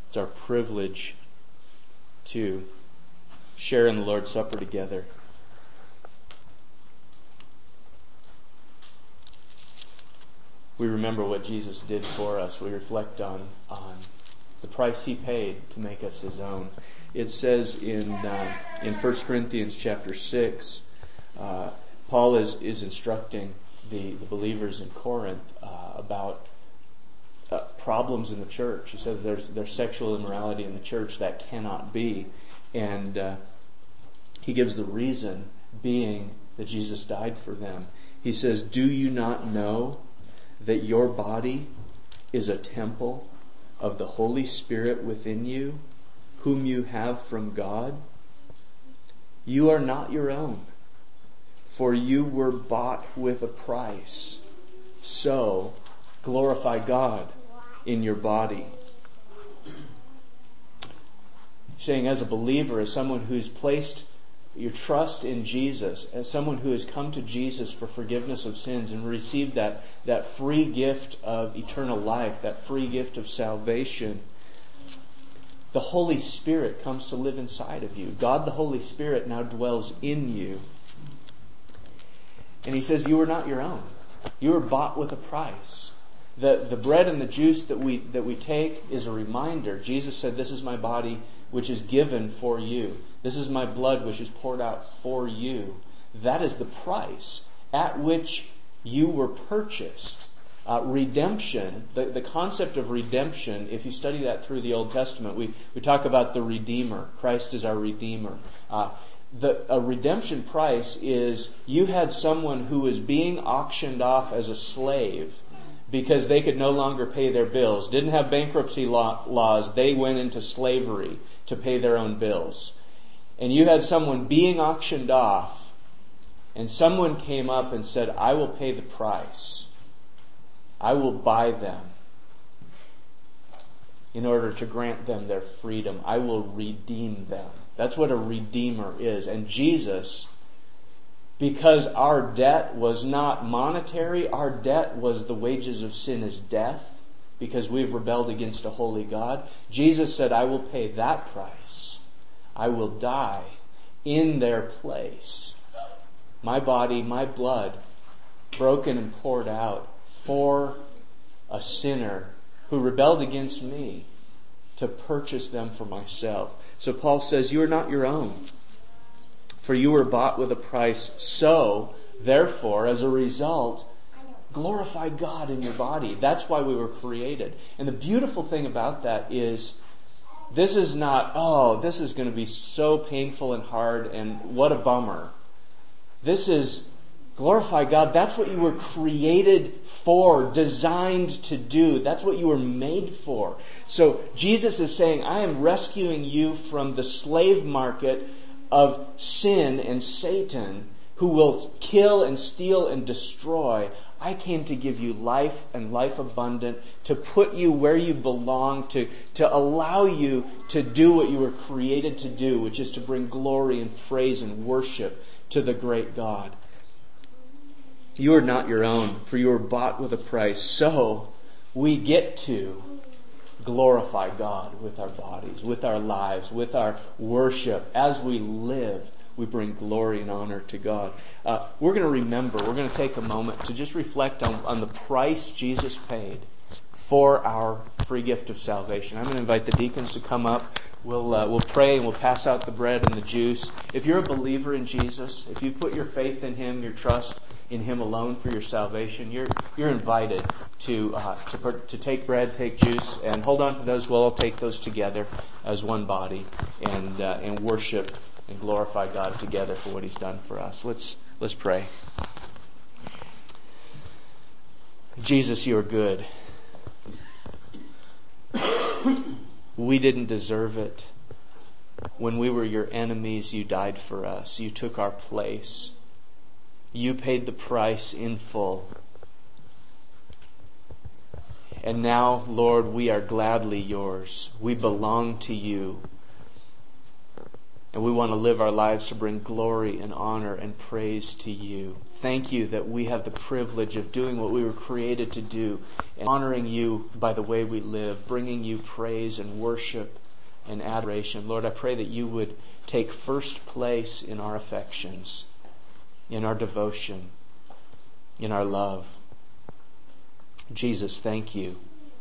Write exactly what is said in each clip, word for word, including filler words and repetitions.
It's our privilege to share in the Lord's Supper together. We remember what Jesus did for us. We reflect on, on the price He paid to make us His own. It says in uh, in First Corinthians chapter six, uh, Paul is, is instructing the, the believers in Corinth uh, about uh, problems in the church. He says there's there's sexual immorality in the church that cannot be. And uh, he gives the reason being that Jesus died for them. He says, "Do you not know that your body is a temple of the Holy Spirit within you, whom you have from God? You are not your own, for you were bought with a price. So glorify God in your body." Saying, as a believer, as someone who's placed your trust in Jesus, as someone who has come to Jesus for forgiveness of sins and received that, that free gift of eternal life, that free gift of salvation, the Holy Spirit comes to live inside of you. God the Holy Spirit now dwells in you. And He says, you are not your own. You were bought with a price. The, the bread and the juice that we, that we take is a reminder. Jesus said, "This is my body which is given for you. This is my blood which is poured out for you." That is the price at which you were purchased. Uh, redemption, the, the concept of redemption, if you study that through the Old Testament, we, we talk about the Redeemer. Christ is our Redeemer. Uh, the a redemption price is you had someone who was being auctioned off as a slave because they could no longer pay their bills. Didn't have bankruptcy law, laws. They went into slavery to pay their own bills. And you had someone being auctioned off, and someone came up and said, "I will pay the price. I will buy them in order to grant them their freedom. I will redeem them." That's what a redeemer is. And Jesus, because our debt was not monetary, our debt was the wages of sin is death, because we've rebelled against a holy God. Jesus said, "I will pay that price. I will die in their place. My body, my blood, broken and poured out for a sinner who rebelled against me, to purchase them for myself." So Paul says, you are not your own, for you were bought with a price. So, therefore, as a result, glorify God in your body. That's why we were created. And the beautiful thing about that is, this is not, oh, this is going to be so painful and hard and what a bummer. This is glorify God. That's what you were created for, designed to do. That's what you were made for. So Jesus is saying, I am rescuing you from the slave market of sin and Satan, who will kill and steal and destroy. I came to give you life and life abundant, to put you where you belong, to, to allow you to do what you were created to do, which is to bring glory and praise and worship to the great God. You are not your own, for you were bought with a price. So we get to glorify God with our bodies, with our lives, with our worship. As we live, we bring glory and honor to God. Uh, we're going to remember, we're going to take a moment to just reflect on, on the price Jesus paid for our free gift of salvation. I'm going to invite the deacons to come up. We'll uh, we'll pray and we'll pass out the bread and the juice. If you're a believer in Jesus, if you've put your faith in Him, your trust in Him alone for your salvation, you're you're invited to uh, to to take bread, take juice, and hold on to those. We'll all take those together as one body and uh, and worship and glorify God together for what He's done for us. Let's let's pray. Jesus, you are good. We didn't deserve it. When we were your enemies, you died for us. You took our place. You paid the price in full. And now, Lord, we are gladly yours. We belong to you. And we want to live our lives to bring glory and honor and praise to you. Thank you that we have the privilege of doing what we were created to do, and honoring you by the way we live, bringing you praise and worship and adoration. Lord, I pray that you would take first place in our affections, in our devotion, in our love. Jesus, thank you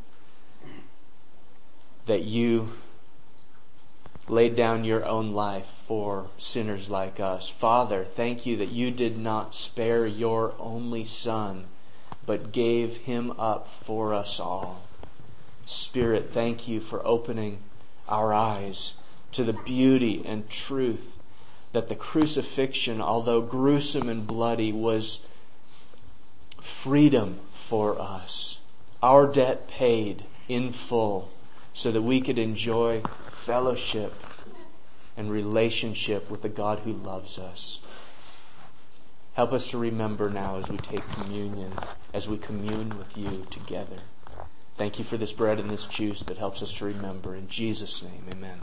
that you laid down your own life for sinners like us. Father, thank you that you did not spare your only Son, but gave him up for us all. Spirit, thank you for opening our eyes to the beauty and truth that the crucifixion, although gruesome and bloody, was freedom for us. Our debt paid in full so that we could enjoy fellowship and relationship with the God who loves us. Help us to remember now as we take communion, as we commune with you together. Thank you for this bread and this juice that helps us to remember. In Jesus' name, amen.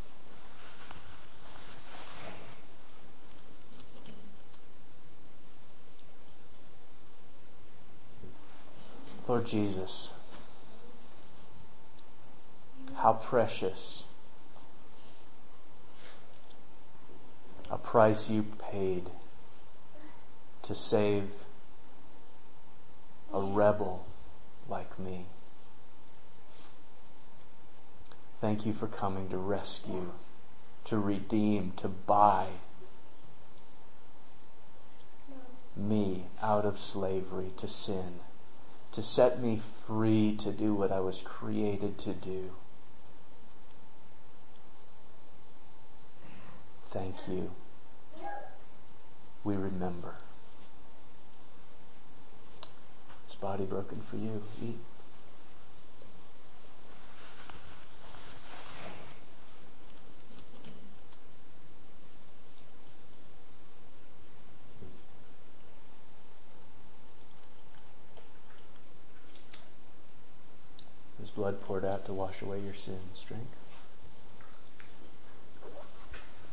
Lord Jesus, how precious a price you paid to save a rebel like me. Thank you for coming to rescue, to redeem, to buy me out of slavery to sin, to set me free to do what I was created to do. Thank you. We remember. His body broken for you. Eat. His blood poured out to wash away your sins. Drink.